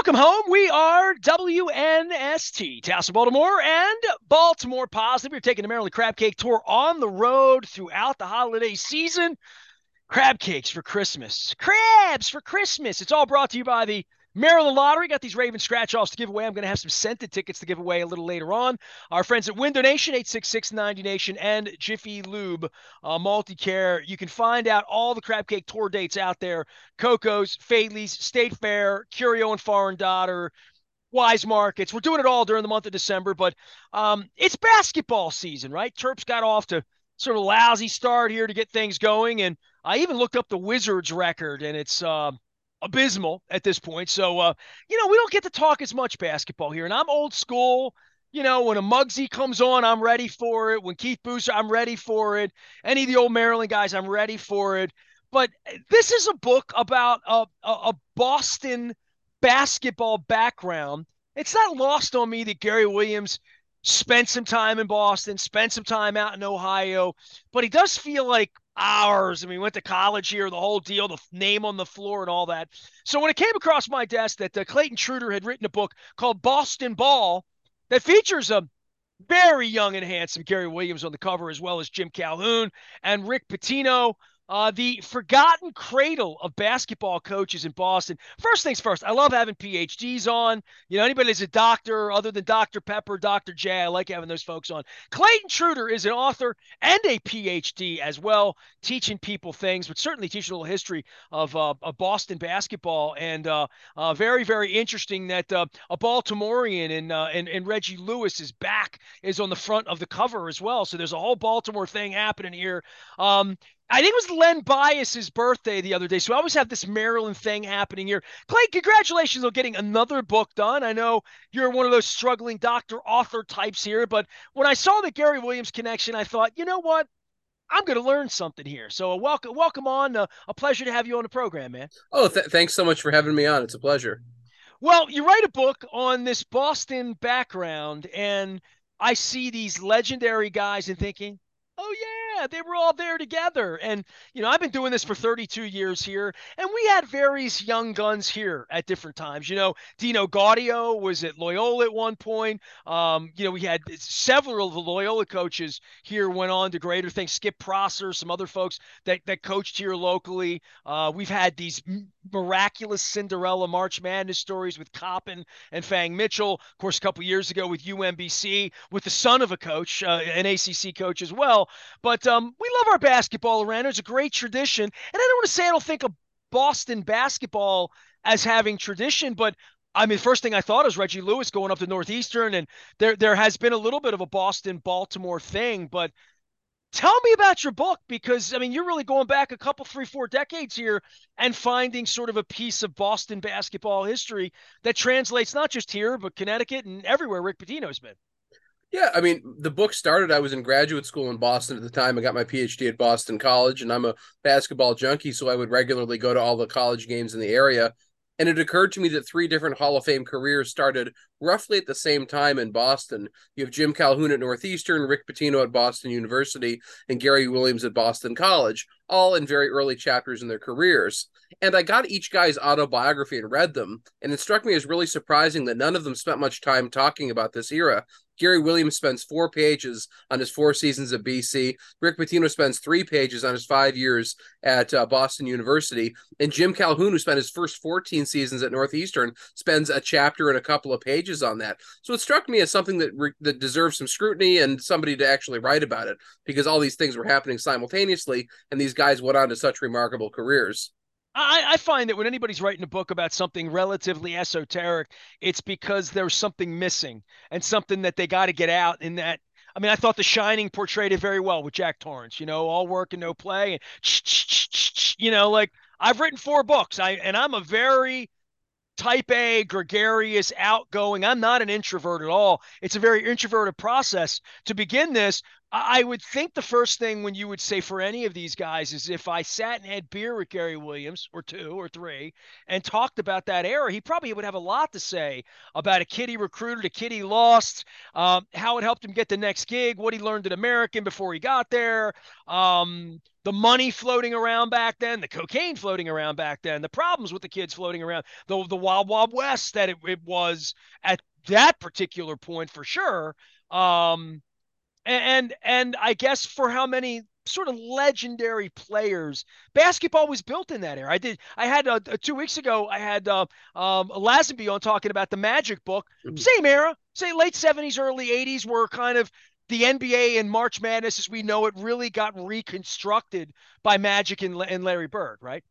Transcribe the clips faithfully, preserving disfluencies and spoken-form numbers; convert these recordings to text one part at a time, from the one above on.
Welcome home. We are W N S T, Tassel, Baltimore, and Baltimore Positive. We're taking the Maryland Crab Cake Tour on the road throughout the holiday season. Crab cakes for Christmas. Crabs for Christmas. It's all brought to you by the Maryland Lottery. Got these Raven scratch-offs to give away. I'm going to have some scented tickets to give away a little later on. Our friends at Window Nation, eight six six, ninety Nation, and Jiffy Lube uh, Multicare. You can find out all the Crab Cake Tour dates out there. Coco's, Fadley's, State Fair, Curio and Foreign Daughter, Wise Markets. We're doing it all during the month of December, but um, it's basketball season, right? Terps got off to sort of a lousy start here to get things going, and I even looked up the Wizards record, and it's uh, abysmal at this point. So, uh, you know, we don't get to talk as much basketball here, and I'm old school. You know, when a Muggsy comes on, I'm ready for it. When Keith Booster, I'm ready for it. Any of the old Maryland guys, I'm ready for it. But this is a book about a, a, a Boston basketball background. It's not lost on me that Gary Williams spent some time in Boston, spent some time out in Ohio, but he does feel like ours. I mean, we went to college here, the whole deal, the name on the floor and all that. So when it came across my desk that uh, Clayton Truder had written a book called Boston Ball that features a very young and handsome Gary Williams on the cover, as well as Jim Calhoun and Rick Pitino, uh, the forgotten cradle of basketball coaches in Boston. First things first, I love having P H Ds on. You know, anybody that's a doctor other than Doctor Pepper, Doctor J, I like having those folks on. Clayton Truder is an author and a P H D as well, teaching people things, but certainly teaching a little history of, uh, of Boston basketball. And uh, uh, very, very interesting that uh, a Baltimorean and, uh, and, and Reggie Lewis is back, is on the front of the cover as well. So there's a whole Baltimore thing happening here. Um, I think it was Len Bias's birthday the other day, so I always have this Maryland thing happening here. Clay, congratulations on getting another book done. I know you're one of those struggling doctor-author types here, but when I saw the Gary Williams connection, I thought, you know what? I'm going to learn something here. So uh, welcome, welcome on. Uh, a pleasure to have you on the program, man. Oh, th- thanks so much for having me on. It's a pleasure. Well, you write a book on this Boston background, and I see these legendary guys and thinking, oh, yeah, they were all there together. And, you know, I've been doing this for thirty-two years here, and we had various young guns here at different times. You know, Dino Gaudio was at Loyola at one point. Um, you know, we had several of the Loyola coaches here went on to greater things. Skip Prosser, some other folks that, that coached here locally. Uh, we've had these miraculous Cinderella March Madness stories with Coppin and Fang Mitchell. Of course, a couple years ago with U M B C, with the son of a coach, uh, an A C C coach as well. But um, we love our basketball around. It's a great tradition. And I don't want to say I don't think of Boston basketball as having tradition, but I mean, first thing I thought is Reggie Lewis going up to Northeastern, and there there has been a little bit of a Boston-Baltimore thing, but tell me about your book, because I mean, you're really going back a couple, three, four decades here and finding sort of a piece of Boston basketball history that translates not just here, but Connecticut and everywhere Rick Pitino's been. Yeah, I mean, the book started. I was in graduate school in Boston at the time. I got my P H D at Boston College, and I'm a basketball junkie, so I would regularly go to all the college games in the area. And it occurred to me that three different Hall of Fame careers started roughly at the same time in Boston. You have Jim Calhoun at Northeastern, Rick Pitino at Boston University, and Gary Williams at Boston College, all in very early chapters in their careers. And I got each guy's autobiography and read them, and it struck me as really surprising that none of them spent much time talking about this era. Gary Williams spends four pages on his four seasons at B C. Rick Pitino spends three pages on his five years at uh, Boston University. And Jim Calhoun, who spent his first fourteen seasons at Northeastern, spends a chapter and a couple of pages on that. So it struck me as something that re- that deserves some scrutiny and somebody to actually write about it, because all these things were happening simultaneously, and these guys went on to such remarkable careers. I, I find that when anybody's writing a book about something relatively esoteric, it's because there's something missing and something that they got to get out in that. I mean, I thought The Shining portrayed it very well with Jack Torrance, you know, all work and no play. And, you know, like I've written four books, I and I'm a very type A, gregarious, outgoing. I'm not an introvert at all. It's a very introverted process to begin this. I would think the first thing when you would say for any of these guys is if I sat and had beer with Gary Williams or two or three and talked about that era, he probably would have a lot to say about a kid he recruited, a kid he lost, um, how it helped him get the next gig, what he learned at American before he got there, um, the the money floating around back then, the cocaine floating around back then, the problems with the kids floating around, the the wild wild west that it, it was at that particular point for sure. Um, and and I guess for how many sort of legendary players basketball was built in that era. I did. I had uh, two weeks ago. I had uh, um, Lazenby on talking about the Magic book. Mhm. Same era, say late seventies, early eighties, were kind of the N B A and March Madness as we know it really got reconstructed by Magic and, and Larry Bird, right?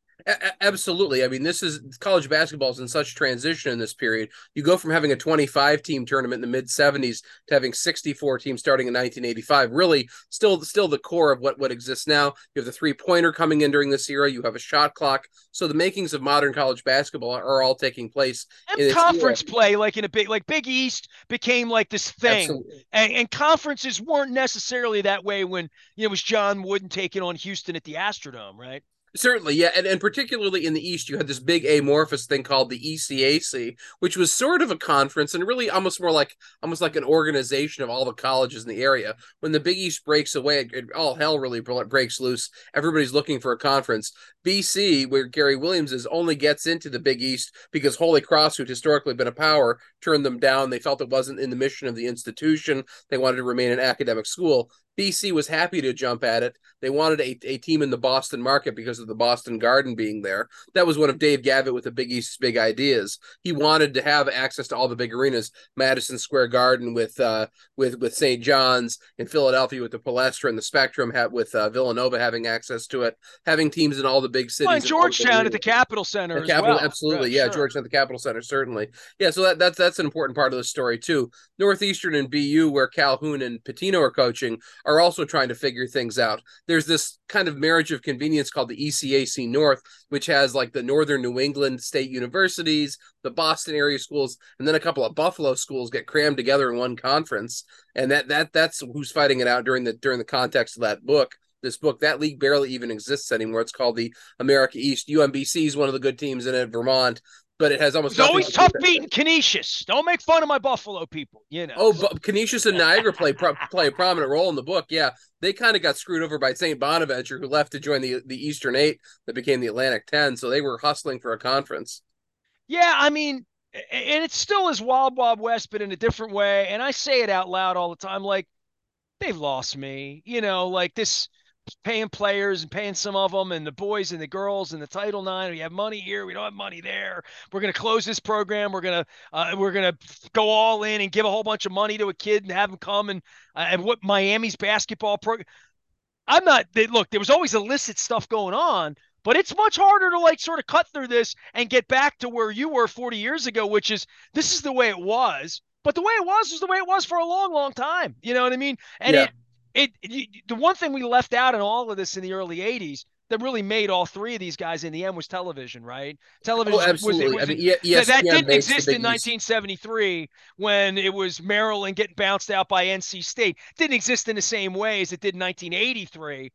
A- absolutely. I mean, this is college basketball is in such transition in this period. You go from having a twenty-five team tournament in the mid seventies to having sixty-four teams starting in nineteen eighty-five. Really, still, still the core of what what exists now. You have the three pointer coming in during this era. You have a shot clock. So the makings of modern college basketball are, are all taking place And in this era. conference play, like in a big, like Big East became like this thing, Absolutely. and, and conferences weren't necessarily that way when you know it was John Wooden taking on Houston at the Astrodome, right? Certainly, yeah, and, and particularly in the East, you had this big amorphous thing called the E C A C, which was sort of a conference and really almost more like almost like an organization of all the colleges in the area. When the Big East breaks away, it, it, all hell really breaks loose. Everybody's looking for a conference. B C, where Gary Williams is, only gets into the Big East because Holy Cross, who'd historically been a power, turned them down. They felt it wasn't in the mission of the institution. They wanted to remain an academic school. B C was happy to jump at it. They wanted a, a team in the Boston market because of the Boston Garden being there. That was one of Dave Gavitt with the Big East's big ideas. He wanted to have access to all the big arenas, Madison Square Garden with uh, with with Saint John's, in Philadelphia with the Palestra and the Spectrum, with uh, Villanova having access to it, having teams in all the big Well, cities. and And all the big Georgetown at the arenas. Capitol Center The as capital, well. Yeah, absolutely, yeah. sure. Georgetown, the Capital Center, certainly, yeah. So that that's that's an important part of the story too. Northeastern and B U, where Calhoun and Pitino are coaching, are also trying to figure things out. There's this kind of marriage of convenience called the E C A C North, which has like the Northern New England state universities, the Boston area schools, and then a couple of Buffalo schools get crammed together in one conference, and that that that's who's fighting it out during the during the context of that book. This book, that league barely even exists anymore. It's called the America East. U M B C is one of the good teams in it, Vermont, but it has almost It's nothing always to do with tough that. beating Canisius. Don't make fun of my Buffalo people, you know. Oh, So. but Canisius and Niagara play play a prominent role in the book. Yeah, they kind of got screwed over by Saint Bonaventure, who left to join the the Eastern Eight that became the Atlantic Ten. So they were hustling for a conference. Yeah, I mean, and it still is Wild Wild West, but in a different way. And I say it out loud all the time, like they've lost me. You know, like this paying players and paying some of them and the boys and the girls and the Title Nine. We have money here. We don't have money there. We're going to close this program. We're going to uh, we're going to go all in and give a whole bunch of money to a kid and have him come and uh, and what Miami's basketball program. I'm not. They, look, there was always illicit stuff going on, but it's much harder to like sort of cut through this and get back to where you were forty years ago, which is this is the way it was. But the way it was was the way it was for a long, long time. You know what I mean? And Yeah. it it, it the one thing we left out in all of this in the early eighties that really made all three of these guys in the end was television, right? Oh, Television was it absolutely. I was mean, it, E- that that ESPN didn't makes the exist Big in East. nineteen seventy-three when it was Maryland getting bounced out by N C State. Didn't exist in the same way as it did in nineteen eighty-three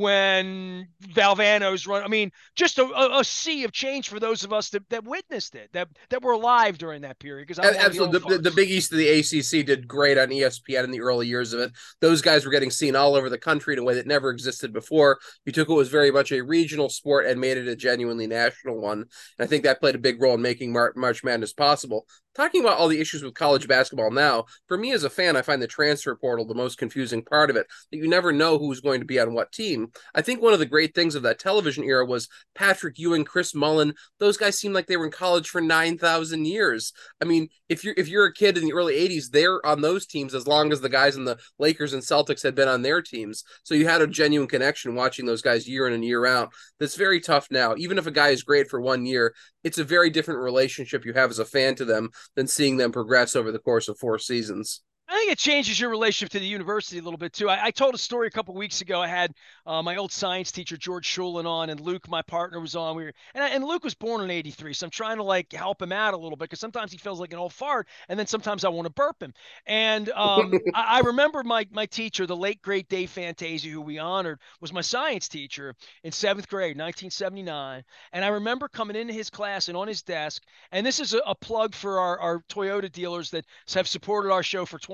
when Valvano's run. I mean, just a, a, a sea of change for those of us that, that witnessed it, that that were alive during that period. Because I'm one of the old Absolutely. The, the, the folks. Big East of the A C C did great on E S P N in the early years of it. Those guys were getting seen all over the country in a way that never existed before. You took what was very much a regional sport and made it a genuinely national one. And I think that played a big role in making Mar- March Madness possible. Talking about all the issues with college basketball now, for me as a fan, I find the transfer portal the most confusing part of it, that you never know who's going to be on what team. I think one of the great things of that television era was Patrick Ewing, Chris Mullin. Those guys seemed like they were in college for nine thousand years. I mean, if you're if you're a kid in the early eighties, they're on those teams as long as the guys in the Lakers and Celtics had been on their teams. So you had a genuine connection watching those guys year in and year out. That's very tough now. Even if a guy is great for one year, it's a very different relationship you have as a fan to them than seeing them progress over the course of four seasons. I think it changes your relationship to the university a little bit too. I, I told a story a couple of weeks ago. I had uh, my old science teacher George Schulin on, and Luke, my partner, was on. We were, and, and Luke was born in eighty-three, so I'm trying to like help him out a little bit because sometimes he feels like an old fart, and then sometimes I want to burp him. And um, I, I remember my my teacher, the late great Dave Fantasia, who we honored, was my science teacher in seventh grade, nineteen seventy-nine. And I remember coming into his class and on his desk, and this is a, a plug for our, our Toyota dealers that have supported our show for twenty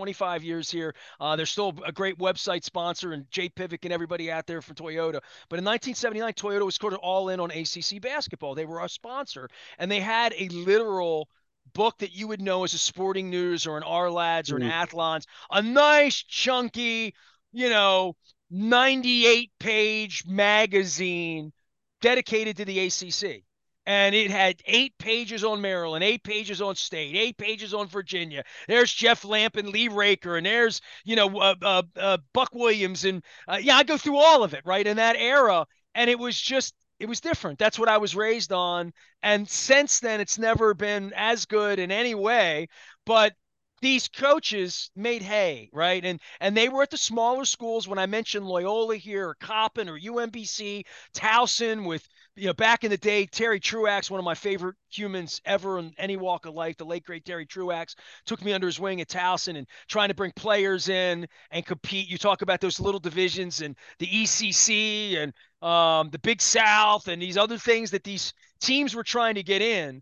twenty-five years here. Uh, they're still a great website sponsor, and Jay Pivik and everybody out there from Toyota. But in nineteen seventy-nine, Toyota was sort of all in on A C C basketball. They were our sponsor, and they had a literal book that you would know as a Sporting News or an R Lads or an Mm. Athlons, a nice chunky, you know, ninety-eight page magazine dedicated to the A C C. And it had eight pages on Maryland, eight pages on State, eight pages on Virginia. There's Jeff Lamp and Lee Raker, and there's, you know, uh, uh, uh, Buck Williams. And uh, yeah, I go through all of it, right, in that era. And it was just, it was different. That's what I was raised on. And since then, it's never been as good in any way. But these coaches made hay, right? And and they were at the smaller schools. When I mentioned Loyola here, or Coppin, or U M B C, Towson with, you know, back in the day, Terry Truax, one of my favorite humans ever in any walk of life, the late, great Terry Truax, took me under his wing at Towson and trying to bring players in and compete. You talk about those little divisions and the E C C and um, the Big South and these other things that these teams were trying to get in.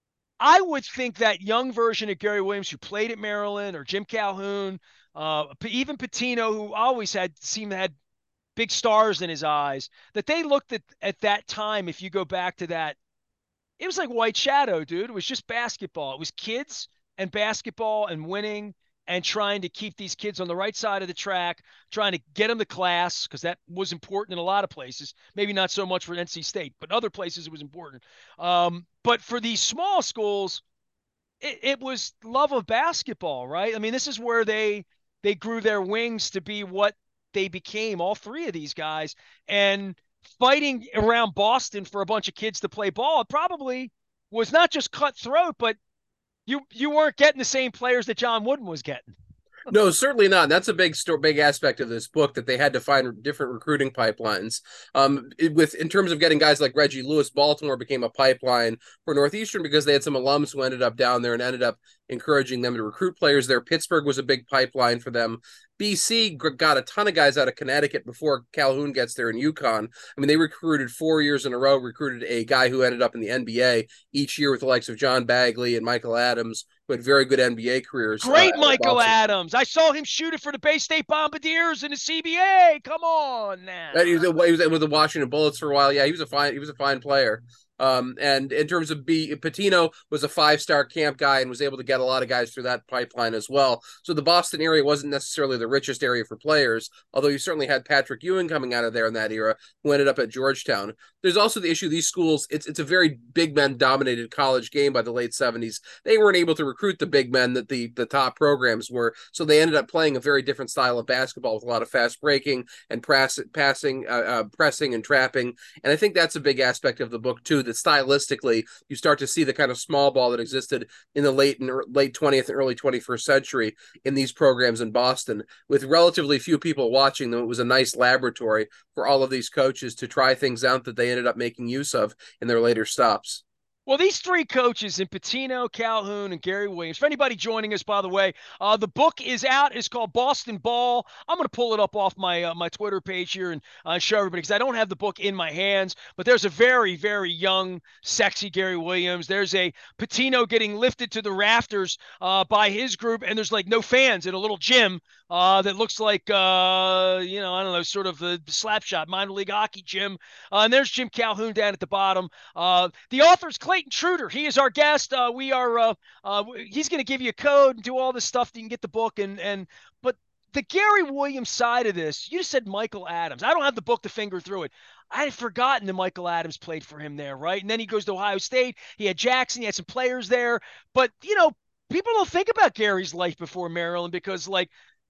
I would think that young version of Gary Williams who played at Maryland, or Jim Calhoun, uh, even Pitino, who always had seemed to had big stars in his eyes, that they looked at at that time, if you go back to that, it was like White Shadow, dude. It was just basketball. It was kids and basketball and winning and trying to keep these kids on the right side of the track, trying to get them to class, because that was important in a lot of places. Maybe not so much for N C State, but other places it was important. Um, but for these small schools, it, it was love of basketball, right? I mean, this is where they they grew their wings to be what they became, all three of these guys. And fighting around Boston for a bunch of kids to play ball, it probably was not just cutthroat, but you you weren't getting the same players that John Wooden was getting. No, certainly not. And that's a big story, big aspect of this book, that they had to find different recruiting pipelines. Um, it, with in terms of getting guys like Reggie Lewis, Baltimore became a pipeline for Northeastern because they had some alums who ended up down there and ended up encouraging them to recruit players there. Pittsburgh was a big pipeline for them. B C got a ton of guys out of Connecticut before Calhoun gets there in UConn. I mean, they recruited four years in a row, recruited a guy who ended up in the N B A each year with the likes of John Bagley and Michael Adams, who had very good N B A careers. Great uh, Michael Adams. I saw him shoot it for the Bay State Bombardiers in the C B A. Come on now. He was, he was with the Washington Bullets for a while. Yeah, he was a fine. He was a fine player. Um, and in terms of B, Patino was a five-star camp guy and was able to get a lot of guys through that pipeline as well. So the Boston area wasn't necessarily the richest area for players, although you certainly had Patrick Ewing coming out of there in that era, who ended up at Georgetown. There's also the issue, these schools, it's it's a very big men-dominated college game by the late seventies. They weren't able to recruit the big men that the, the top programs were, so they ended up playing a very different style of basketball with a lot of fast breaking and press, passing, uh, uh, pressing and trapping. And I think that's a big aspect of the book, too, that stylistically you start to see the kind of small ball that existed in the late and late twentieth and early twenty-first century in these programs in Boston. With relatively few people watching them, it was a nice laboratory for all of these coaches to try things out that they ended up making use of in their later stops. Well, these three coaches in Pitino, Calhoun, and Gary Williams, for anybody joining us, by the way, uh, the book is out. It's called Boston Ball. I'm going to pull it up off my uh, my Twitter page here and uh, show everybody, because I don't have the book in my hands, but there's a very, very young, sexy Gary Williams. There's a Pitino getting lifted to the rafters uh, by his group, and there's like no fans in a little gym uh, that looks like, uh, you know, I don't know, sort of the slap shot, minor league hockey gym. Uh, and there's Jim Calhoun down at the bottom. Uh, the author's Clayton Truder. He is our guest. Uh, we are. Uh, uh, he's going to give you a code and do all this stuff. That you can get the book and and. But the Gary Williams side of this, you just said Michael Adams. I don't have the book to finger through it. I had forgotten that Michael Adams played for him there, right? And then he goes to Ohio State. He had Jackson. He had some players there. But you know, people don't think about Gary's life before Maryland because like.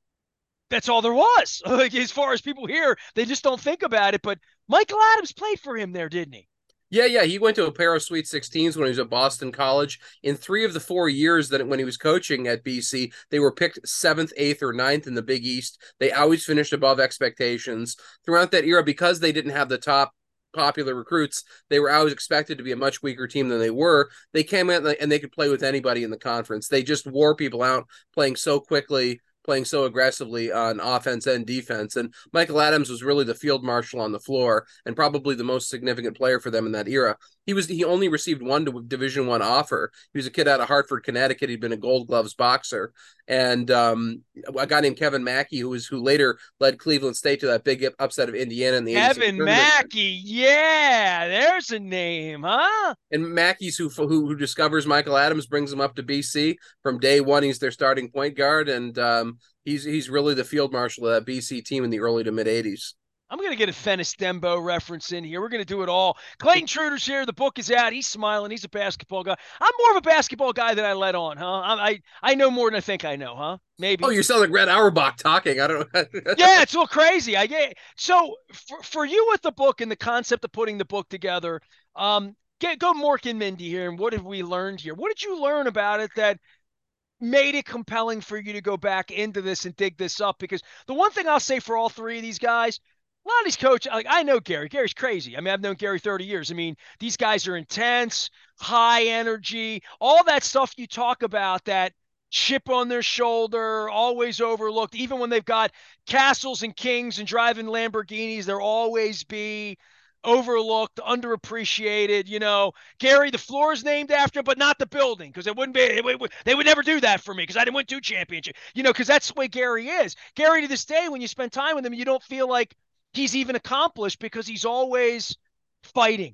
That's all there was. Like, as far as people here, they just don't think about it. But Michael Adams played for him there, didn't he? Yeah, yeah. He went to a pair of Sweet sixteens when he was at Boston College. In three of the four years that when he was coaching at B C, they were picked seventh, eighth, or ninth in the Big East. They always finished above expectations. Throughout that era, because they didn't have the top popular recruits, they were always expected to be a much weaker team than they were. They came in and they could play with anybody in the conference. They just wore people out, playing so quickly, playing so aggressively on offense and defense. And Michael Adams was really the field marshal on the floor and probably the most significant player for them in that era. He was he only received one Division One offer. He was a kid out of Hartford, Connecticut. He'd been a Gold Gloves boxer, and um, a guy named Kevin Mackey, who was who later led Cleveland State to that big upset of Indiana in the eighty-six Kevin tournament. Mackey, yeah, there's a name, huh? And Mackey's who, who who discovers Michael Adams, brings him up to B C from day one. He's their starting point guard, and um, he's he's really the field marshal of that B C team in the early to mid eighties. I'm going to get a Fennis Dembo reference in here. We're going to do it all. Clayton Truder's here. The book is out. He's smiling. He's a basketball guy. I'm more of a basketball guy than I let on, huh? I I, I know more than I think I know, huh? Maybe. Oh, you sound like Red Auerbach talking. I don't know. Yeah, it's all crazy. I get so for, for you with the book and the concept of putting the book together. Um, get go Mork and Mindy here, and what have we learned here? What did you learn about it that made it compelling for you to go back into this and dig this up? Because the one thing I'll say for all three of these guys, a lot of these coaches, like I know Gary. Gary's crazy. I mean, I've known Gary thirty years. I mean, these guys are intense, high energy, all that stuff you talk about, that chip on their shoulder, always overlooked. Even when they've got castles and kings and driving Lamborghinis, they'll always be overlooked, underappreciated. You know, Gary, the floor is named after him, but not the building, because it wouldn't be. It would, they would never do that for me because I didn't win two championships. You know, because that's the way Gary is. Gary, to this day, when you spend time with him, you don't feel like he's even accomplished because he's always fighting.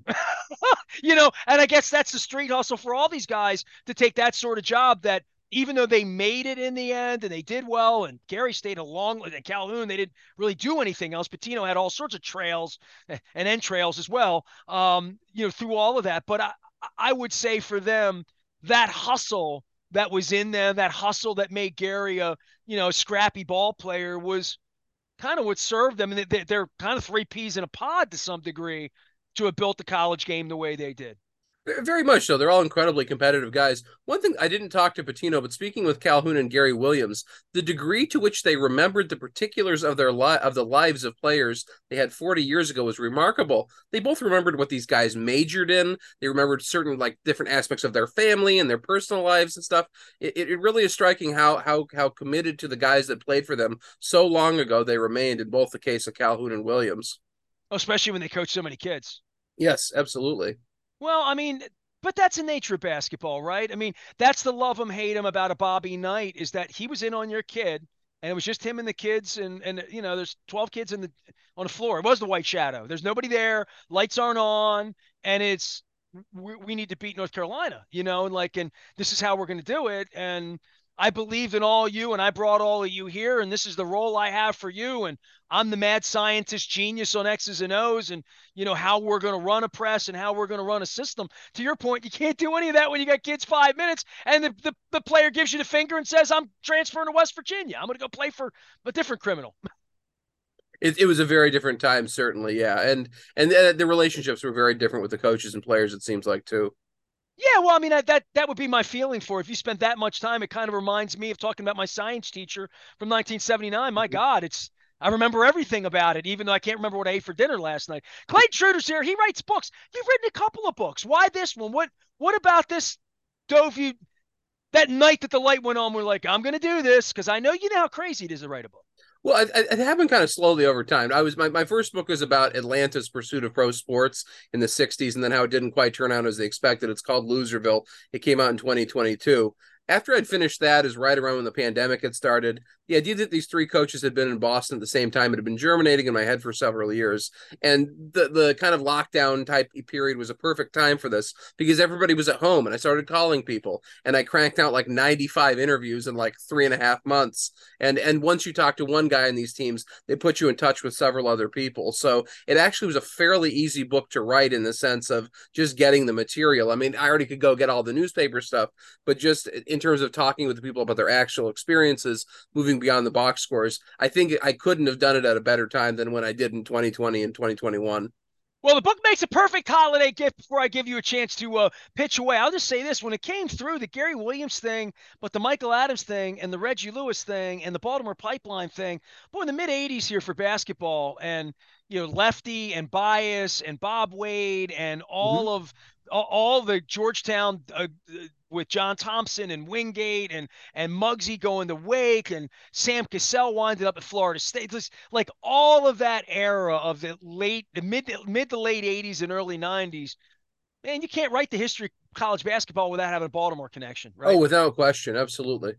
You know, and I guess that's the street hustle for all these guys to take that sort of job that even though they made it in the end and they did well, and Gary stayed a long, and Calhoun, they didn't really do anything else. Pitino had all sorts of trails and entrails as well, um, you know, through all of that. But I, I would say for them, that hustle that was in them, that hustle that made Gary a, you know, scrappy ball player was kind of what served them. And they, they're kind of three peas in a pod to some degree to have built the college game the way they did. Very much so. They're all incredibly competitive guys. One thing I didn't talk to Pitino, but speaking with Calhoun and Gary Williams, the degree to which they remembered the particulars of their li- of the lives of players they had forty years ago was remarkable. They both remembered what these guys majored in. They remembered certain like different aspects of their family and their personal lives and stuff. It, it really is striking how how how committed to the guys that played for them so long ago they remained, in both the case of Calhoun and Williams. Especially when they coach so many kids. Yes, absolutely. Well, I mean, but that's the nature of basketball, right? I mean, that's the love him, hate him about a Bobby Knight, is that he was in on your kid, and it was just him and the kids, and and you know, there's twelve kids in the on the floor. It was the White Shadow. There's nobody there, lights aren't on, and it's we, we need to beat North Carolina, you know, and like, and this is how we're going to do it, and I believed in all you, and I brought all of you here, and this is the role I have for you, and I'm the mad scientist genius on X's and O's, and you know how we're going to run a press and how we're going to run a system. To your point, you can't do any of that when you got kids five minutes, and the, the, the player gives you the finger and says, "I'm transferring to West Virginia. I'm going to go play for a different criminal." It, it was a very different time, certainly, yeah, and and the, the relationships were very different with the coaches and players. It seems like too. Yeah, well, I mean, that that would be my feeling for it. If you spent that much time. It kind of reminds me of talking about my science teacher from nineteen seventy-nine. My God, it's I remember everything about it, even though I can't remember what I ate for dinner last night. Clayton Truder's here. He writes books. You've written a couple of books. Why this one? What what about this dove you that night that the light went on? We're like, I'm going to do this because I know you know how crazy it is to write a book. Well, it, it happened kind of slowly over time. I was my, my first book was about Atlanta's pursuit of pro sports in the sixties, and then how it didn't quite turn out as they expected. It's called Loserville. It came out in twenty twenty-two. After I'd finished that, is right around when the pandemic had started. The idea that these three coaches had been in Boston at the same time had been germinating in my head for several years. And the, the kind of lockdown type period was a perfect time for this because everybody was at home and I started calling people and I cranked out like ninety-five interviews in like three and a half months. And, and once you talk to one guy in these teams, they put you in touch with several other people. So it actually was a fairly easy book to write in the sense of just getting the material. I mean, I already could go get all the newspaper stuff, but just in terms of talking with the people about their actual experiences, moving beyond the box scores, I think I couldn't have done it at a better time than when I did in twenty twenty and twenty twenty-one. Well, the book makes a perfect holiday gift before I give you a chance to uh, pitch away. I'll just say this. When it came through, the Gary Williams thing, but the Michael Adams thing and the Reggie Lewis thing and the Baltimore Pipeline thing, boy, in the mid-eighties here for basketball, and, you know, Lefty and Bias and Bob Wade and all Mm-hmm. of all the Georgetown uh, with John Thompson and Wingate and and Muggsy going to Wake and Sam Cassell winded up at Florida State. Just like all of that era of the late, the mid mid to late eighties and early nineties. And you can't write the history of college basketball without having a Baltimore connection, Oh, right? without question, absolutely.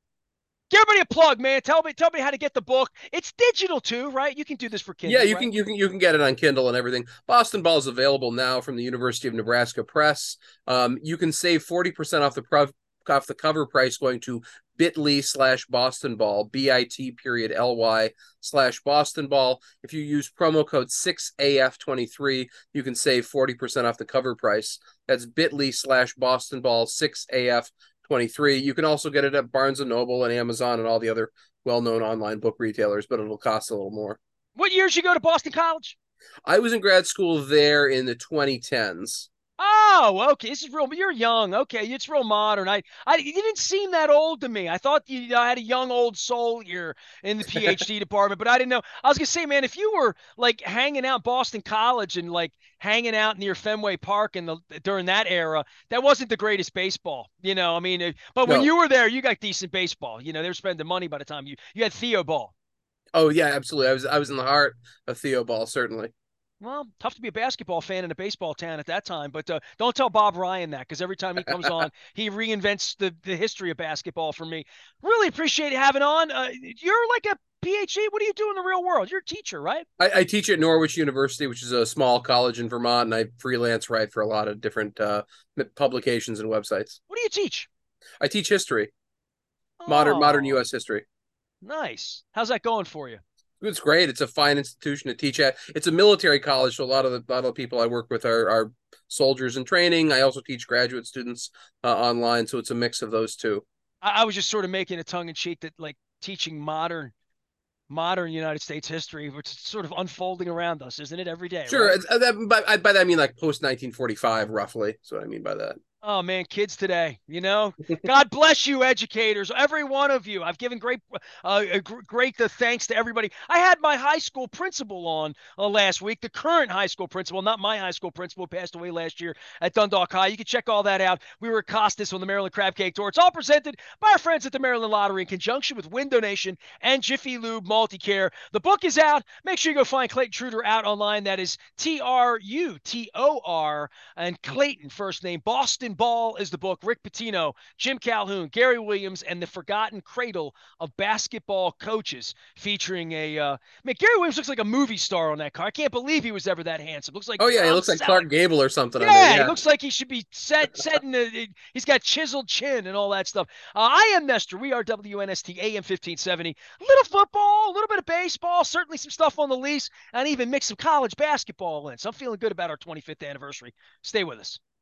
Give everybody a plug, man. Tell me, tell me how to get the book. It's digital too, right? You can do this for Yeah, Kindle, you right? can you can you can get it on Kindle and everything. Boston Ball is available now from the University of Nebraska Press. Um, you can save forty percent off the pro- off the cover price going to bit.ly slash Boston Ball, bit period ly slash Boston Ball. If you use promo code six A F twenty-three, you can save forty percent off the cover price. That's bit.ly slash Boston Ball six A F twenty-three. You can also get it at Barnes and Noble and Amazon and all the other well-known online book retailers, but it'll cost a little more. What years you go to Boston College? I was in grad school there in the twenty tens. Oh, okay. This is real. You're young. Okay, it's real modern. I, I, you didn't seem that old to me. I thought you, know, had a young old soul here in the PhD department, but I didn't know. I was gonna say, man, if you were like hanging out Boston College and like hanging out near Fenway Park in the during that era, that wasn't the greatest baseball. You know, I mean, uh, but when No. you were there, you got decent baseball. You know, they were spending money by the time you you had Theo Ball. Oh yeah, absolutely. I was I was in the heart of Theo Ball, certainly. Well, tough to be a basketball fan in a baseball town at that time, but uh, don't tell Bob Ryan that because every time he comes on, he reinvents the, the history of basketball for me. Really appreciate having on. Uh, you're like a PhD. What do you do in the real world? You're a teacher, right? I, I teach at Norwich University, which is a small college in Vermont, and I freelance write for a lot of different uh, publications and websites. What do you teach? I teach history, modern modern Oh, U S history. nice. How's that going for you? It's great. It's a fine institution to teach at. It's a military college, so a lot of the a lot of the people I work with are, are soldiers in training. I also teach graduate students uh, online, so it's a mix of those two. I, I was just sort of making a tongue in cheek that like teaching modern modern United States history, which is sort of unfolding around us, isn't it? Every day, Sure, right? uh, that, by, by that I mean like post nineteen forty-five, roughly. That's what I mean by that. Oh man, kids today, you know, God bless you, educators, every one of you. I've given great, uh, great the thanks to everybody. I had my high school principal on uh, last week, the current high school principal, not my high school principal, passed away last year at Dundalk High. You can check all that out. We were at Costas on the Maryland Crab Cake Tour. It's all presented by our friends at the Maryland Lottery in conjunction with Window Nation and Jiffy Lube Multicare. The book is out. Make sure you go find Clayton Trutor out online. That is T R U T O R and Clayton, first name. Boston Ball is the book. Rick Pitino, Jim Calhoun, Gary Williams, and the Forgotten Cradle of Basketball Coaches, featuring a uh, man. Gary Williams looks like a movie star on that car. I can't believe he was ever that handsome. Looks like Oh yeah, he Tom looks like Selleck. Clark Gable or something on there. Yeah, he Yeah. looks like he should be set set in the. He's got chiseled chin and all that stuff. Uh, I am Nestor. We are W N S T A M fifteen seventy. A little football, a little bit of baseball, certainly some stuff on the lease, and even mix some college basketball in. So I'm feeling good about our twenty-fifth anniversary. Stay with us.